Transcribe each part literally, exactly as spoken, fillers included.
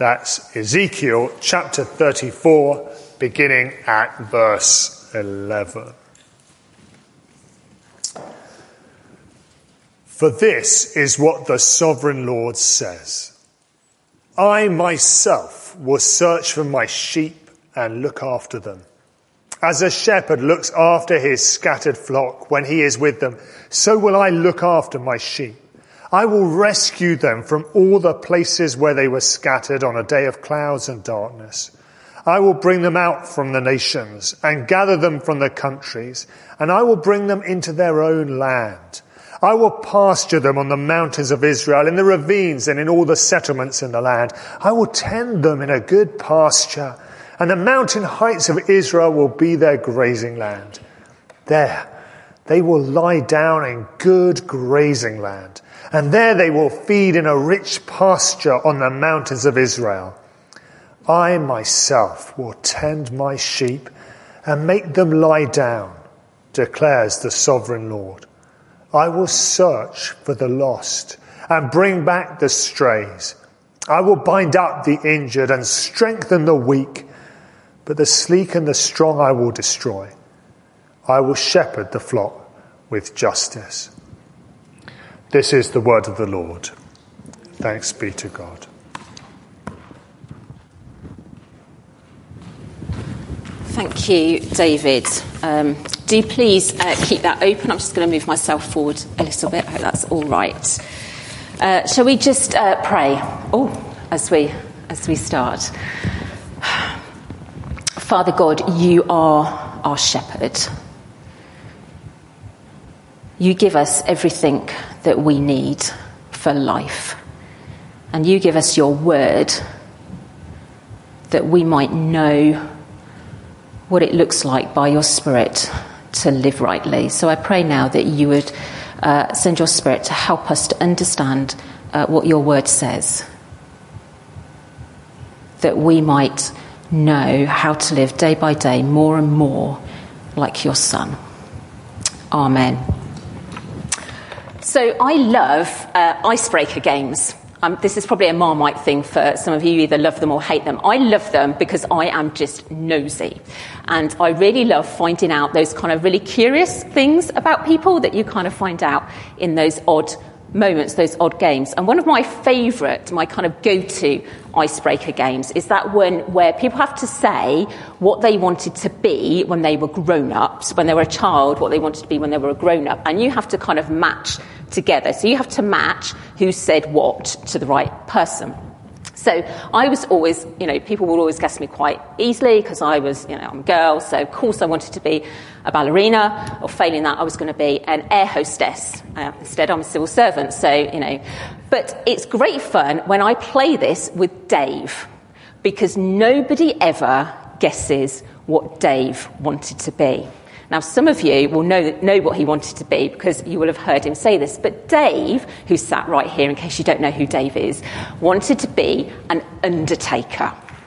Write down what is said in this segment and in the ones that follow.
That's Ezekiel chapter thirty-four, beginning at verse eleven. For this is what the sovereign Lord says. I myself will search for my sheep and look after them. As a shepherd looks after his scattered flock when he is with them, so will I look after my sheep. I will rescue them from all the places where they were scattered on a day of clouds and darkness. I will bring them out from the nations and gather them from the countries, and I will bring them into their own land. I will pasture them on the mountains of Israel, in the ravines and in all the settlements in the land. I will tend them in a good pasture, and the mountain heights of Israel will be their grazing land. There they will lie down in good grazing land, and there they will feed in a rich pasture on the mountains of Israel. I myself will tend my sheep and make them lie down, declares the sovereign Lord. I will search for the lost and bring back the strays. I will bind up the injured and strengthen the weak, but the sleek and the strong I will destroy. I will shepherd the flock with justice. This is the word of the Lord. Thanks be to God. Thank you, David. Um, do please uh, keep that open. I'm just going to move myself forward a little bit. I hope that's all right. Uh, shall we just uh, pray? Oh, as we as we start. Father God, you are our shepherd. You give us everything that we need for life, and you give us your word that we might know what it looks like by your Spirit to live rightly. So I pray now that you would uh, send your Spirit to help us to understand uh, what your word says, that we might know how to live day by day more and more like your Son. Amen. So I love uh, icebreaker games. Um, this is probably a Marmite thing for some of you. You either love them or hate them. I love them because I am just nosy. And I really love finding out those kind of really curious things about people that you kind of find out in those odd moments, those odd games. And one of my favourite, my kind of go-to icebreaker games is that one where people have to say what they wanted to be when they were grown-ups, when they were a child, what they wanted to be when they were a grown-up. And you have to kind of match together. So you have to match who said what to the right person. So I was always, you know, people would always guess me quite easily because I was, you know, I'm a girl. So of course I wanted to be a ballerina, or failing that I was going to be an air hostess. Uh, instead I'm a civil servant. So, you know, but it's great fun when I play this with Dave, because nobody ever guesses what Dave wanted to be. Now, some of you will know know what he wanted to be because you will have heard him say this. But Dave, who sat right here, in case you don't know who Dave is, wanted to be an undertaker.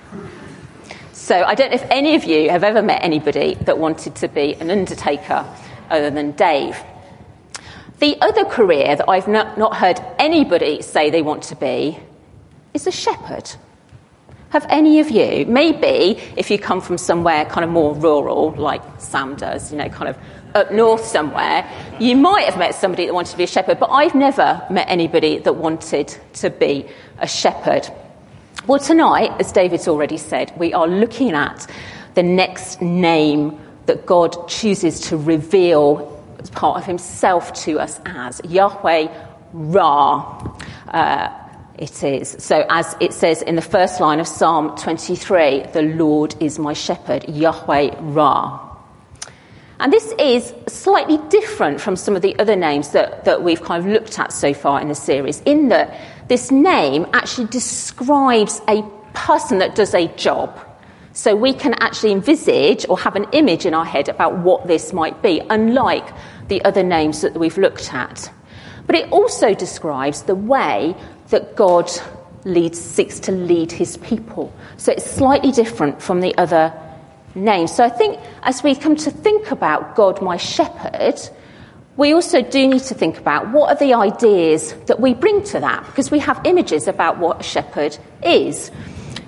So I don't know if any of you have ever met anybody that wanted to be an undertaker other than Dave. The other career that I've not, not heard anybody say they want to be is a shepherd. Have any of you, maybe if you come from somewhere kind of more rural, like Sam does, you know, kind of up north somewhere, you might have met somebody that wanted to be a shepherd, but I've never met anybody that wanted to be a shepherd. Well, tonight, as David's already said, we are looking at the next name that God chooses to reveal as part of himself to us as Yahweh Ra. Uh, It is. So as it says in the first line of Psalm twenty-three, the Lord is my shepherd, Yahweh Ra. And this is slightly different from some of the other names that, that we've kind of looked at so far in the series, in that this name actually describes a person that does a job. So we can actually envisage or have an image in our head about what this might be, unlike the other names that we've looked at. But it also describes the way that God leads, seeks to lead his people. So it's slightly different from the other names. So I think as we come to think about God, my shepherd, we also do need to think about what are the ideas that we bring to that, because we have images about what a shepherd is.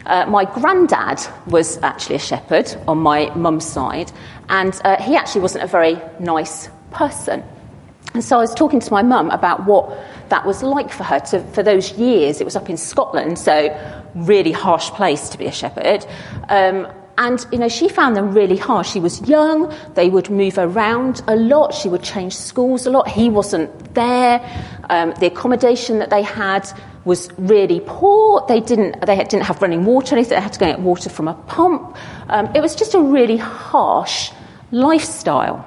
Uh, my granddad was actually a shepherd on my mum's side, and uh, he actually wasn't a very nice person. And so I was talking to my mum about what that was like for her to, for those years. It was up in Scotland, so really harsh place to be a shepherd. Um, and, you know, she found them really harsh. She was young. They would move around a lot. She would change schools a lot. He wasn't there. Um, the accommodation that they had was really poor. They didn't they didn't have running water. They had to go get water from a pump. Um, it was just a really harsh lifestyle.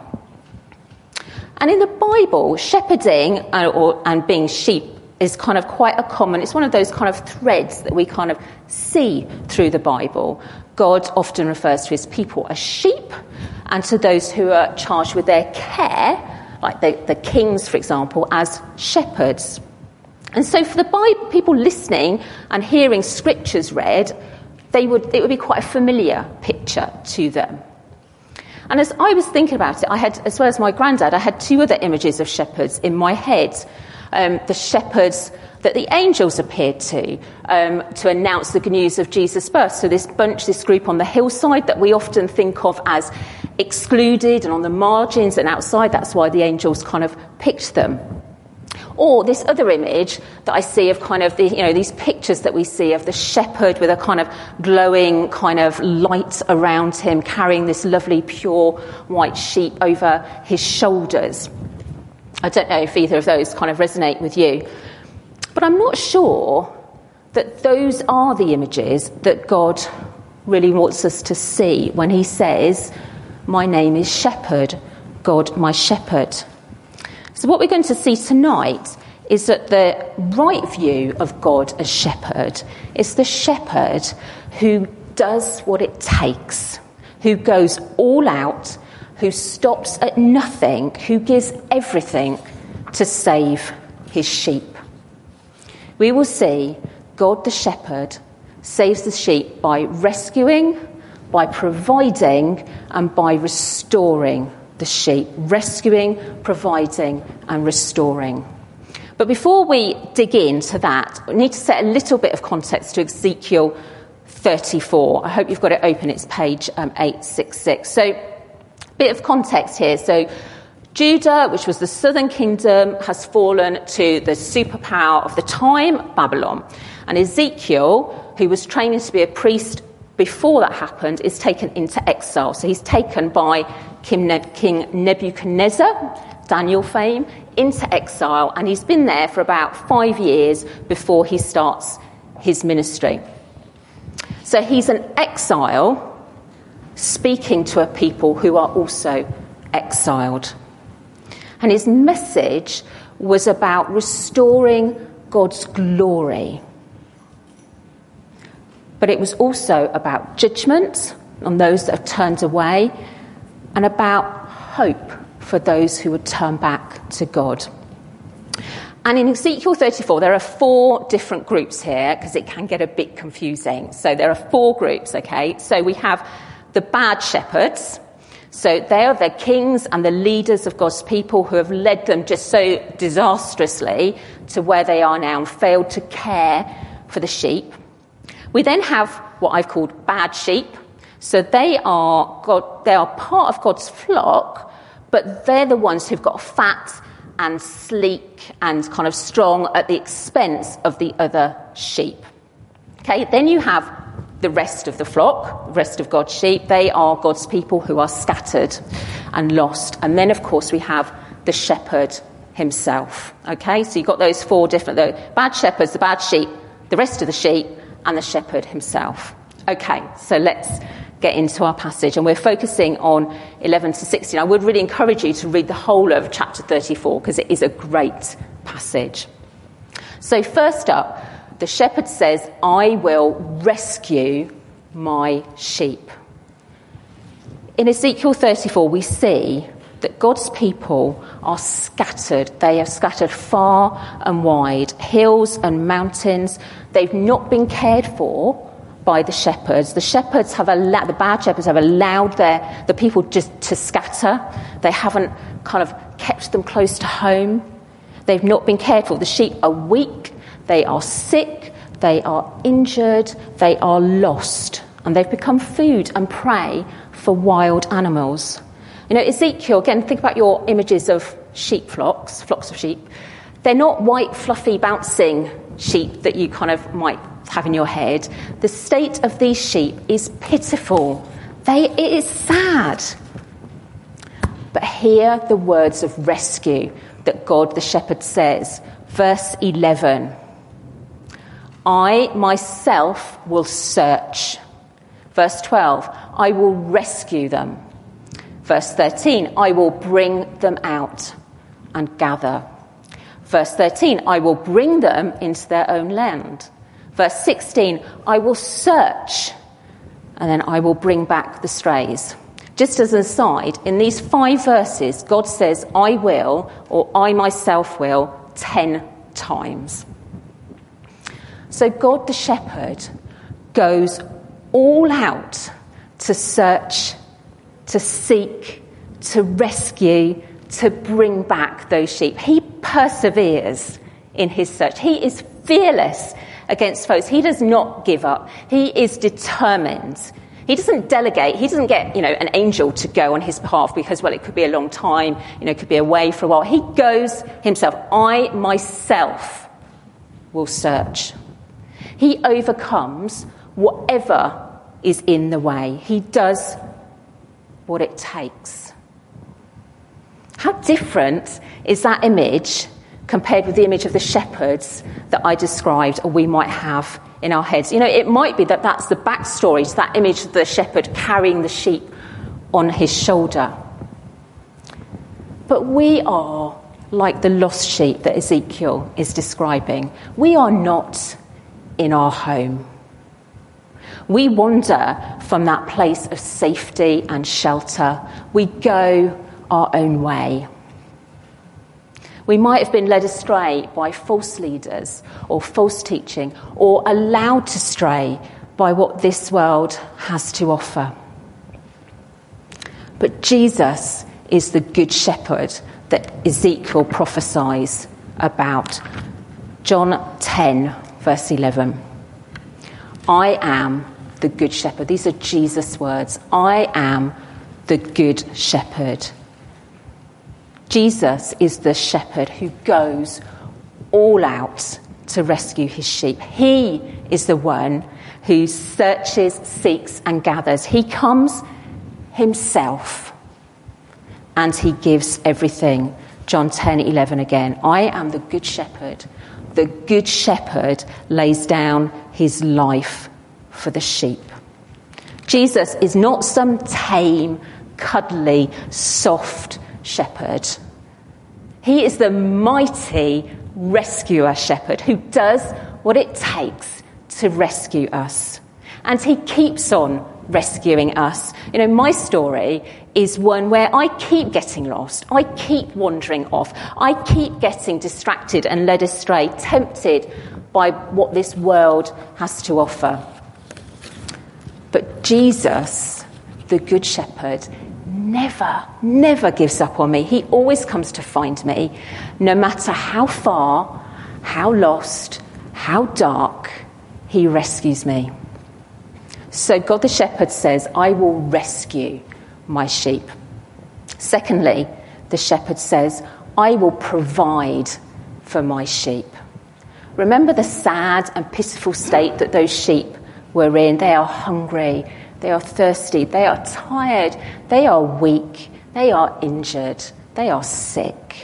And in the Bible, shepherding and, or, and being sheep is kind of quite a common, it's one of those kind of threads that we kind of see through the Bible. God often refers to his people as sheep, and to those who are charged with their care, like the, the kings, for example, as shepherds. And so for the Bible, people listening and hearing scriptures read, they would it would be quite a familiar picture to them. And as I was thinking about it, I had, as well as my granddad, I had two other images of shepherds in my head. Um, the shepherds that the angels appeared to, um, to announce the good news of Jesus' birth. So this bunch, this group on the hillside that we often think of as excluded and on the margins and outside, that's why the angels kind of picked them. Or this other image that I see of kind of the, you know, these pictures that we see of the shepherd with a kind of glowing kind of light around him, carrying this lovely pure white sheep over his shoulders. I don't know if either of those kind of resonate with you, but I'm not sure that those are the images that God really wants us to see when he says, "My name is Shepherd, God my shepherd." So what we're going to see tonight is that the right view of God as shepherd is the shepherd who does what it takes, who goes all out, who stops at nothing, who gives everything to save his sheep. We will see God the shepherd saves the sheep by rescuing, by providing, and by restoring the sheep, rescuing, providing, and restoring. But before we dig into that, we need to set a little bit of context to Ezekiel thirty-four. I hope you've got it open. It's page um, eight sixty-six. So, bit of context here. So, Judah, which was the southern kingdom, has fallen to the superpower of the time, Babylon. And Ezekiel, who was training to be a priest before that happened, is taken into exile. So he's taken by King Nebuchadnezzar, Daniel fame, into exile, and he's been there for about five years before he starts his ministry. So he's an exile speaking to a people who are also exiled. And his message was about restoring God's glory. But it was also about judgment on those that have turned away, and about hope for those who would turn back to God. And in Ezekiel thirty-four, there are four different groups here, because it can get a bit confusing. So there are four groups, okay? So we have the bad shepherds. So they are the kings and the leaders of God's people who have led them just so disastrously to where they are now and failed to care for the sheep. We then have what I've called bad sheep. So they are God, they are part of God's flock, but they're the ones who've got fat and sleek and kind of strong at the expense of the other sheep. Okay, then you have the rest of the flock, the rest of God's sheep. They are God's people who are scattered and lost. And then, of course, we have the shepherd himself. Okay, so you've got those four different, the bad shepherds, the bad sheep, the rest of the sheep, and the shepherd himself. Okay, so let's get into our passage, and we're focusing on eleven to sixteen. I would really encourage you to read the whole of chapter thirty-four, because it is a great passage. So first up, the shepherd says, "I will rescue my sheep." In Ezekiel thirty-four, we see that God's people are scattered. They are scattered far and wide, hills and mountains. They've not been cared for by the shepherds. The shepherds have allowed, the bad shepherds have allowed their, the people just to scatter. They haven't kind of kept them close to home. They've not been cared for. The sheep are weak. They are sick. they are injured, they are lost, and they've become food and prey for wild animals. You know, Ezekiel, again, think about your images of sheep flocks, flocks of sheep. They're not white, fluffy, bouncing sheep that you kind of might have in your head. The state of these sheep is pitiful. They, it is sad. But hear the words of rescue that God the shepherd says. Verse eleven. I myself will search. Verse twelve. I will rescue them. Verse thirteen. I will bring them out and gather. Verse thirteen. I will bring them into their own land. Verse sixteen. I will search, and then I will bring back the strays. Just as an aside, in these five verses, God says, I will, or I myself will, ten times. So God the shepherd goes all out to search, to seek, to rescue, to bring back those sheep. He perseveres in his search. He is fearless against foes. He does not give up. He is determined. He doesn't delegate. He doesn't get, you know, an angel to go on his behalf because, well, it could be a long time, you know, it could be away for a while. He goes himself. I myself will search. He overcomes whatever is in the way. He does what it takes. How different is that image compared with the image of the shepherds that I described, or we might have in our heads? You know, it might be that that's the backstory to that image of the shepherd carrying the sheep on his shoulder. But we are like the lost sheep that Ezekiel is describing. We are not in our home. We wander from that place of safety and shelter. We go our own way. We might have been led astray by false leaders or false teaching, or allowed to stray by what this world has to offer. But Jesus is the good shepherd that Ezekiel prophesies about. John ten, verse eleven. I am the good shepherd. These are Jesus' words. I am the good shepherd. Jesus is the shepherd who goes all out to rescue his sheep. He is the one who searches, seeks, and gathers. He comes himself and he gives everything. John ten eleven again. I am the good shepherd. The good shepherd lays down his life for the sheep. Jesus is not some tame, cuddly, soft shepherd. He is the mighty rescuer shepherd who does what it takes to rescue us. And he keeps on rescuing us. You know, my story is one where I keep getting lost. I keep wandering off. I keep getting distracted and led astray, tempted by what this world has to offer. But Jesus, the Good Shepherd, never, never gives up on me. He always comes to find me, no matter how far, how lost, how dark, he rescues me. So God the Shepherd says, I will rescue my sheep. Secondly, the shepherd says, I will provide for my sheep. Remember the sad and pitiful state that those sheep were in. They are hungry, they are thirsty, they are tired, they are weak, they are injured, they are sick.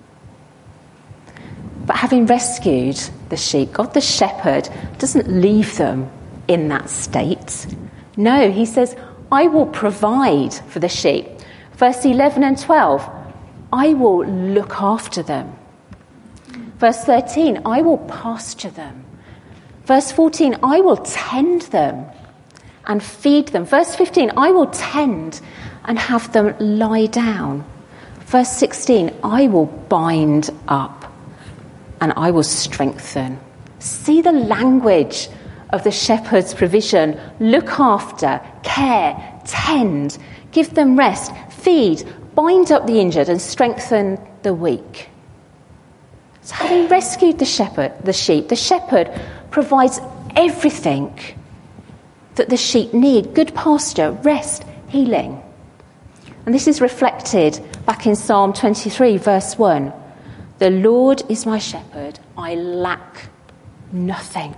But having rescued the sheep, God the shepherd doesn't leave them in that state. No, he says, I will provide for the sheep. Verse eleven and twelve, I will look after them. Verse thirteen, I will pasture them. Verse fourteen, I will tend them and feed them. Verse fifteen, I will tend and have them lie down. Verse sixteen, I will bind up and I will strengthen. See the language of the shepherd's provision. Look after, care, tend, give them rest, feed, bind up the injured and strengthen the weak. So having rescued the shepherd, the sheep, the shepherd provides everything that the sheep need: good pasture, rest, healing. And this is reflected back in Psalm twenty-three, verse one. The Lord is my shepherd, I lack nothing.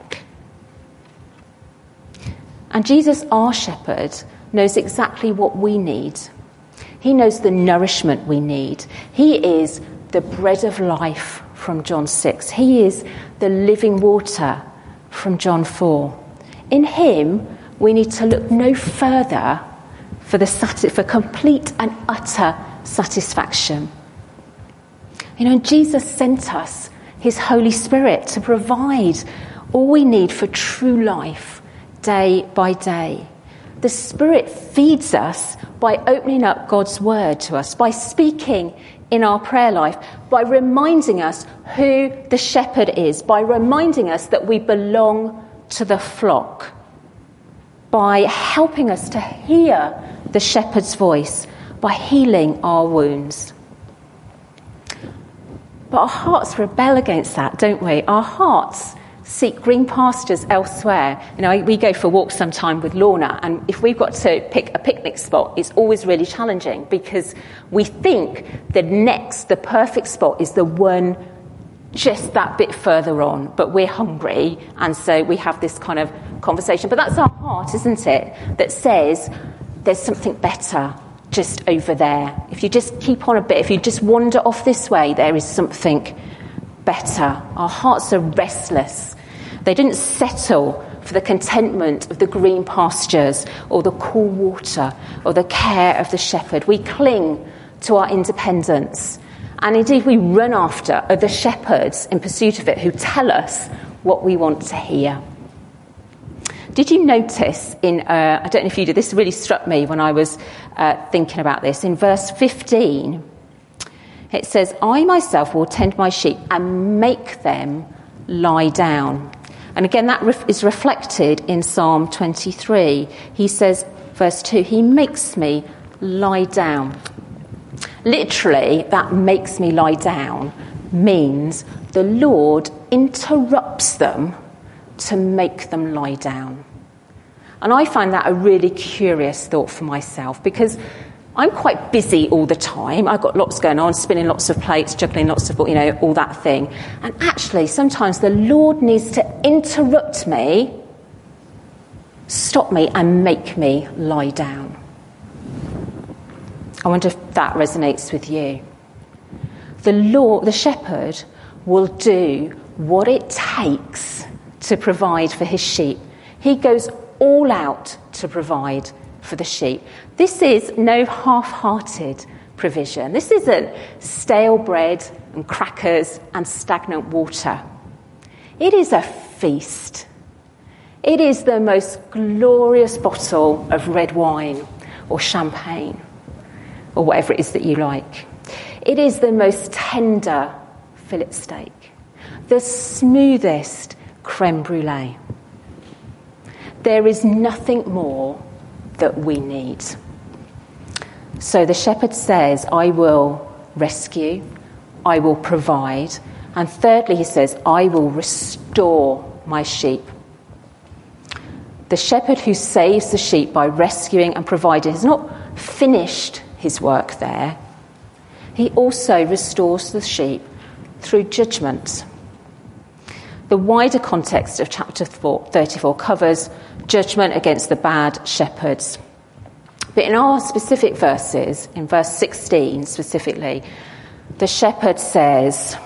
And Jesus, our shepherd, knows exactly what we need. He knows the nourishment we need. He is the bread of life from John six. He is the living water from John four. In him, we need to look no further for the sati- for complete and utter satisfaction. You know, Jesus sent us his Holy Spirit to provide all we need for true life day by day. The Spirit feeds us by opening up God's word to us, by speaking in our prayer life, by reminding us who the shepherd is, by reminding us that we belong to the flock, by helping us to hear the shepherd's voice, by healing our wounds. But our hearts rebel against that, don't we? Our hearts seek green pastures elsewhere. You know, we go for walks sometime with Lorna, and if we've got to pick a picnic spot, it's always really challenging because we think the next, the perfect spot is the one just that bit further on, but we're hungry, and so we have this kind of conversation. But that's our heart, isn't it, that says there's something better just over there. If you just keep on a bit, if you just wander off this way, there is something better. Our hearts are restless. They didn't settle for the contentment of the green pastures or the cool water or the care of the shepherd. We cling to our independence. And indeed, we run after other shepherds in pursuit of it who tell us what we want to hear. Did you notice in, uh, I don't know if you did, this really struck me when I was uh, thinking about this. In verse fifteen, it says, I myself will tend my sheep and make them lie down. And again, that ref- is reflected in Psalm twenty-three. He says, verse two, he makes me lie down. Literally, that makes me lie down means the Lord interrupts them to make them lie down. And I find that a really curious thought for myself, because I'm quite busy all the time. I've got lots going on, spinning lots of plates, juggling lots of, you know, all that thing. And actually, sometimes the Lord needs to interrupt me, stop me, and make me lie down. I wonder if that resonates with you. The Lord, the shepherd, will do what it takes to provide for his sheep. He goes all out to provide for the sheep. This is no half-hearted provision. This isn't stale bread and crackers and stagnant water. It is a feast. It is the most glorious bottle of red wine or champagne or whatever it is that you like. It is the most tender fillet steak, the smoothest creme brulee. There is nothing more that we need. So the shepherd says, I will rescue, I will provide, and thirdly he says, I will restore my sheep. The shepherd who saves the sheep by rescuing and providing has not finished his work there. He also restores the sheep through judgment. The wider context of chapter thirty-four covers judgment against the bad shepherds. But in our specific verses, in verse sixteen specifically, the shepherd says,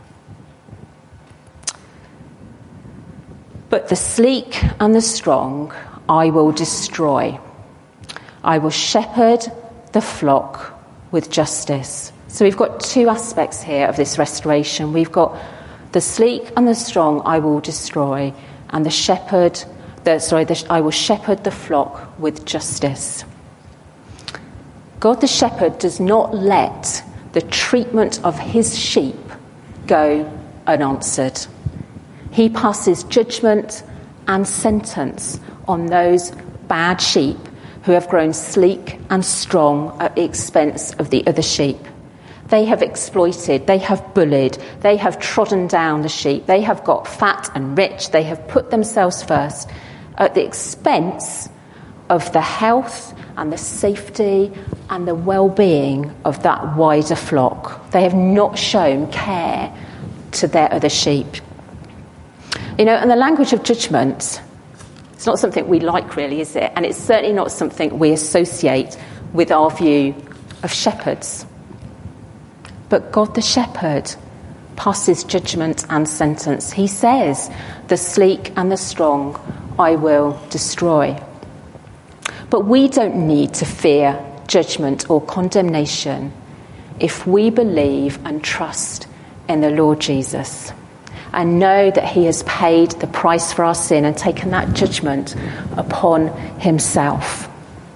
but the sleek and the strong I will destroy. I will shepherd the flock with justice. So we've got two aspects here of this restoration. We've got the sleek and the strong I will destroy, and the shepherd, the, sorry, the, I will shepherd the flock with justice. God the shepherd does not let the treatment of his sheep go unanswered. He passes judgment and sentence on those bad sheep who have grown sleek and strong at the expense of the other sheep. They have exploited, they have bullied, they have trodden down the sheep, they have got fat and rich, they have put themselves first at the expense of the health and the safety and the well-being of that wider flock. They have not shown care to their other sheep. You know, and the language of judgment, it's not something we like really, is it? And it's certainly not something we associate with our view of shepherds. But God the shepherd passes judgment and sentence. He says, the sleek and the strong I will destroy. But we don't need to fear judgment or condemnation if we believe and trust in the Lord Jesus and know that he has paid the price for our sin and taken that judgment upon himself.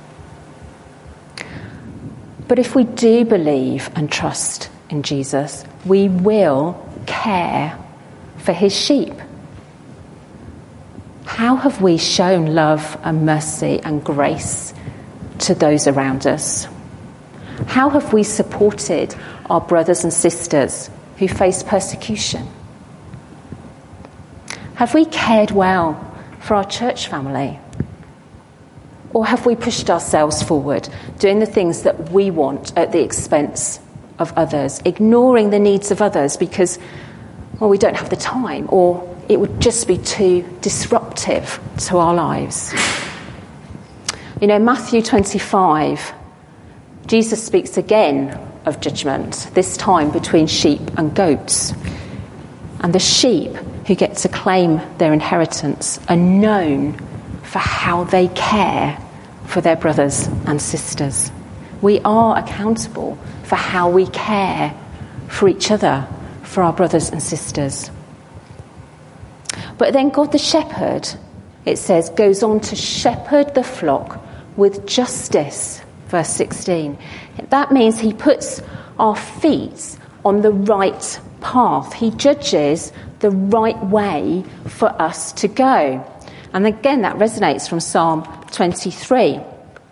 But if we do believe and trust in Jesus, we will care for his sheep. How have we shown love and mercy and grace to those around us? How have we supported our brothers and sisters who face persecution? Have we cared well for our church family? Or have we pushed ourselves forward, doing the things that we want at the expense of others, ignoring the needs of others because, well, we don't have the time, or it would just be too disruptive to our lives? You know, Matthew twenty-five, Jesus speaks again of judgment, this time between sheep and goats. And the sheep who get to claim their inheritance are known for how they care for their brothers and sisters. We are accountable for how we care for each other, for our brothers and sisters. But then God the shepherd, it says, goes on to shepherd the flock with justice, verse sixteen. That means he puts our feet on the right path. He judges the right way for us to go. And again, that resonates from Psalm twenty-three.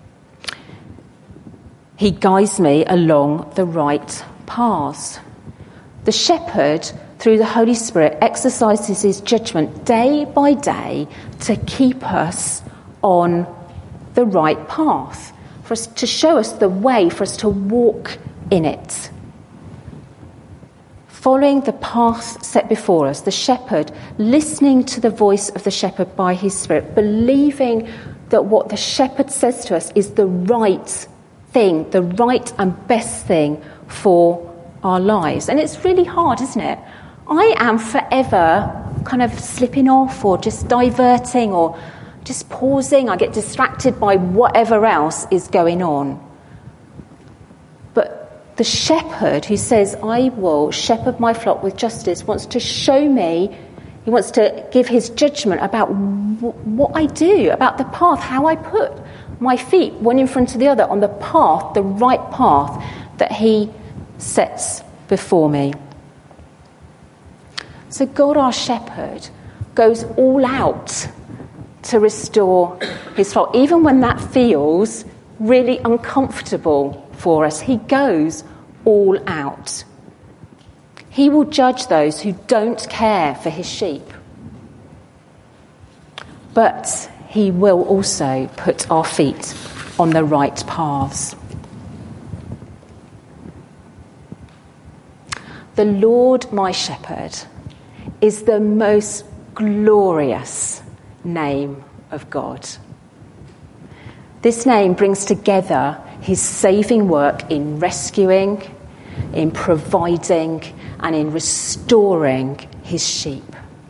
He guides me along the right paths. The shepherd, through the Holy Spirit, exercises his judgment day by day to keep us on the right path, for us to show us the way, for us to walk in it. Following the path set before us, the shepherd, listening to the voice of the shepherd by his Spirit, believing that what the shepherd says to us is the right thing, the right and best thing for our lives. And it's really hard, isn't it? I am forever kind of slipping off or just diverting or just pausing. I get distracted by whatever else is going on. But the shepherd who says, I will shepherd my flock with justice, wants to show me, he wants to give his judgment about w- what I do, about the path, how I put my feet one in front of the other on the path, the right path that he sets before me. So God, our shepherd, goes all out to restore his flock, even when that feels really uncomfortable for us. He goes all out. He will judge those who don't care for his sheep. But he will also put our feet on the right paths. The Lord my shepherd is the most glorious name of God. This name brings together his saving work in rescuing, in providing, and in restoring his sheep.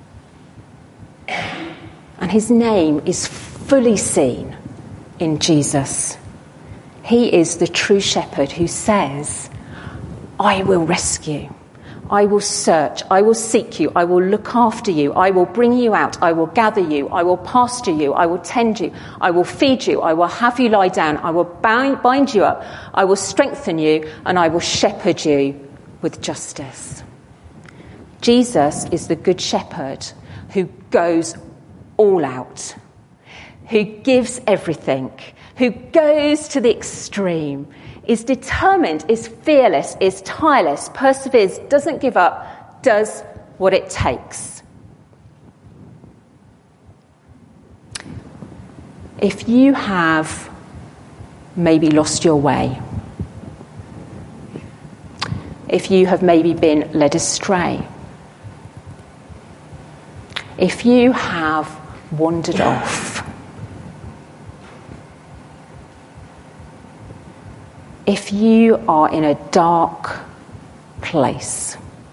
And his name is fully seen in Jesus. He is the true shepherd who says, I will rescue, I will search, I will seek you, I will look after you, I will bring you out, I will gather you, I will pasture you, I will tend you, I will feed you, I will have you lie down, I will bind, bind you up, I will strengthen you, and I will shepherd you with justice. Jesus is the good shepherd who goes all out, who gives everything, who goes to the extreme is determined, is fearless, is tireless, perseveres, doesn't give up, does what it takes. If you have maybe lost your way, if you have maybe been led astray, if you have wandered off, if you are in a dark place,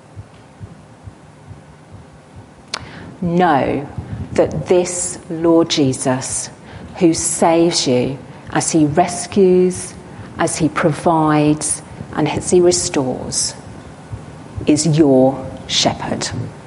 know that this Lord Jesus, who saves you as he rescues, as he provides, and as he restores, is your shepherd.